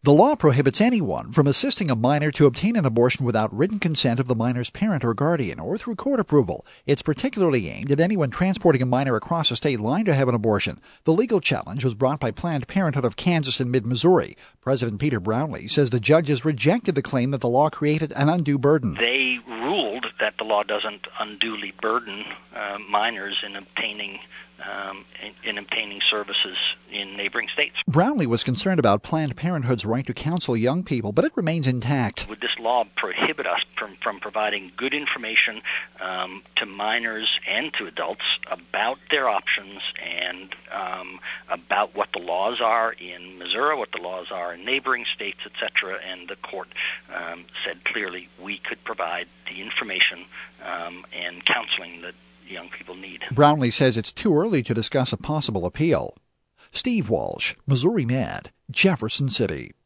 The law prohibits anyone from assisting a minor to obtain an abortion without written consent of the minor's parent or guardian or through court approval. It's particularly aimed at anyone transporting a minor across a state line to have an abortion. The legal challenge was brought by Planned Parenthood of Kansas and Mid-Missouri. President Peter Brownlee says the judges rejected the claim that the law created an undue burden. They ruled that the law doesn't unduly burden minors in obtaining services in neighboring states. Brownlee was concerned about Planned Parenthood's right to counsel young people, but it remains intact. Would this law prohibit us from providing good information to minors and to adults about their options and about what the laws are in Missouri, what the laws are in neighboring states, etc.? And the court said clearly we could provide the information and counseling that young people need. Brownlee says it's too early to discuss a possible appeal. Steve Walsh, Missouri Med, Jefferson City.